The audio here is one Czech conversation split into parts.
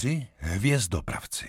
3 hvězdopravci.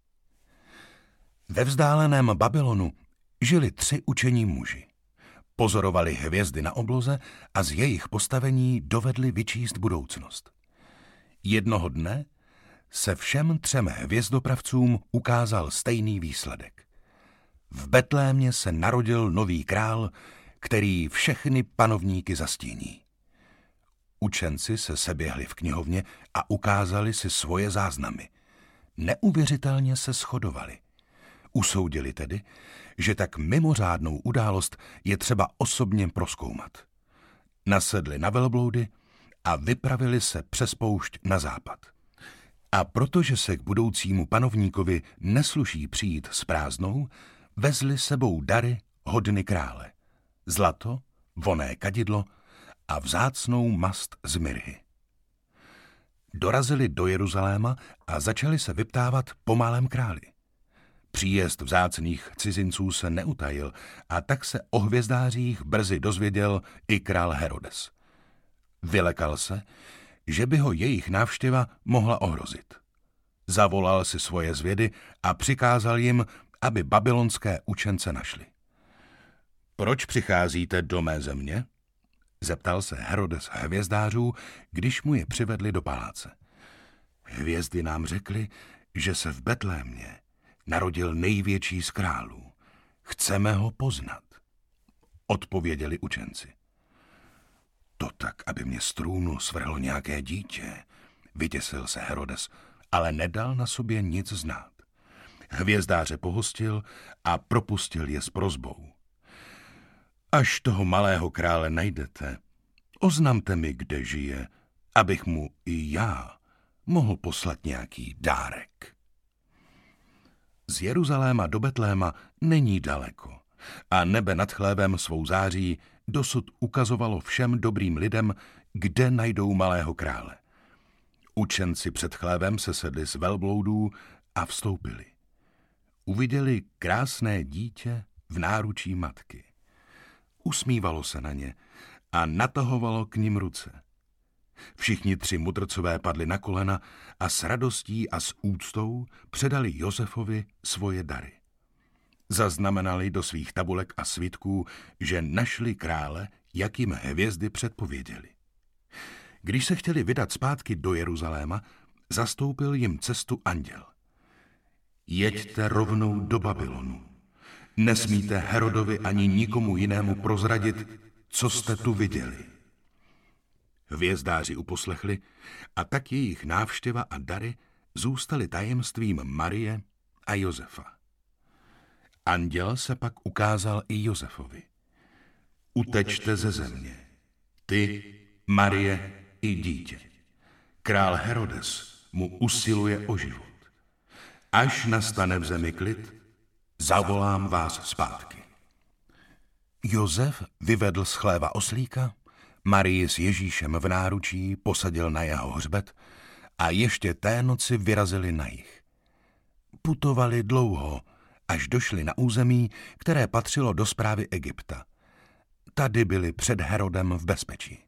Ve vzdáleném Babylonu žili 3 učení muži. Pozorovali hvězdy na obloze a z jejich postavení dovedli vyčíst budoucnost. Jednoho dne se všem 3 hvězdopravcům ukázal stejný výsledek. V Betlémě se narodil nový král, který všechny panovníky zastíní. Učenci se seběhli v knihovně a ukázali si svoje záznamy. Neuvěřitelně se shodovali. Usoudili tedy, že tak mimořádnou událost je třeba osobně prozkoumat. Nasedli na velbloudy a vypravili se přes poušť na západ. A protože se k budoucímu panovníkovi nesluší přijít s prázdnou, vezli sebou dary hodny krále. Zlato, vonné kadidlo a vzácnou mast z mirhy. Dorazili do Jeruzaléma a začali se vyptávat po malém králi. Příjezd vzácných cizinců se neutajil a tak se o hvězdářích brzy dozvěděl i král Herodes. Vylekal se, že by ho jejich návštěva mohla ohrozit. Zavolal si svoje zvědy a přikázal jim, aby babylonské učence našli. Proč přicházíte do mé země? Zeptal se Herodes hvězdářů, když mu je přivedli do paláce. Hvězdy nám řekly, že se v Betlémě narodil největší z králů. Chceme ho poznat, odpověděli učenci. To tak, aby mě z trůnu svrhlo nějaké dítě, vyděsil se Herodes, ale nedal na sobě nic znát. Hvězdáře pohostil a propustil je s prosbou. Až toho malého krále najdete, oznamte mi, kde žije, abych mu i já mohl poslat nějaký dárek. Z Jeruzaléma do Betléma není daleko a nebe nad chlévem svou září dosud ukazovalo všem dobrým lidem, kde najdou malého krále. Učenci před chlévem se sedli z velbloudů a vstoupili. Uviděli krásné dítě v náručí matky. Usmívalo se na ně a natahovalo k nim ruce. Všichni 3 mudrcové padli na kolena a s radostí a s úctou předali Josefovi svoje dary. Zaznamenali do svých tabulek a svitků, že našli krále, jak jim hvězdy předpověděli. Když se chtěli vydat zpátky do Jeruzaléma, zastoupil jim cestu anděl. Jeďte rovnou do Babylonu. Nesmíte Herodovi ani nikomu jinému prozradit, co jste tu viděli. Hvězdáři uposlechli a tak jejich návštěva a dary zůstaly tajemstvím Marie a Josefa. Anděl se pak ukázal i Josefovi. Utečte ze země, ty, Marie i dítě. Král Herodes mu usiluje o život. Až nastane v zemi klid, zavolám vás zpátky. Josef vyvedl z chléva oslíka, Marii s Ježíšem v náručí posadil na jeho hřbet a ještě té noci vyrazili na jih. Putovali dlouho, až došli na území, které patřilo do správy Egypta. Tady byli před Herodem v bezpečí.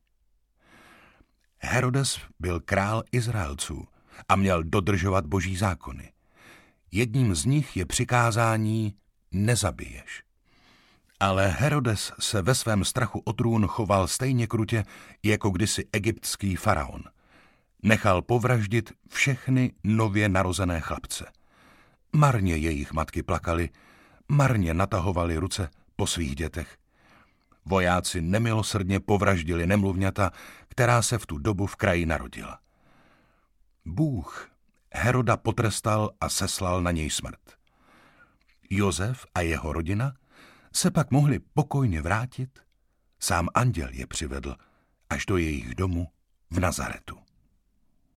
Herodes byl král Izraelců a měl dodržovat boží zákony. Jedním z nich je přikázání nezabiješ. Ale Herodes se ve svém strachu o trůn choval stejně krutě jako kdysi egyptský faraon. Nechal povraždit všechny nově narozené chlapce. Marně jejich matky plakaly, marně natahovaly ruce po svých dětech. Vojáci nemilosrdně povraždili nemluvňata, která se v tu dobu v kraji narodila. Bůh Heroda potrestal a seslal na něj smrt. Josef a jeho rodina se pak mohli pokojně vrátit, sám anděl je přivedl až do jejich domu v Nazaretu.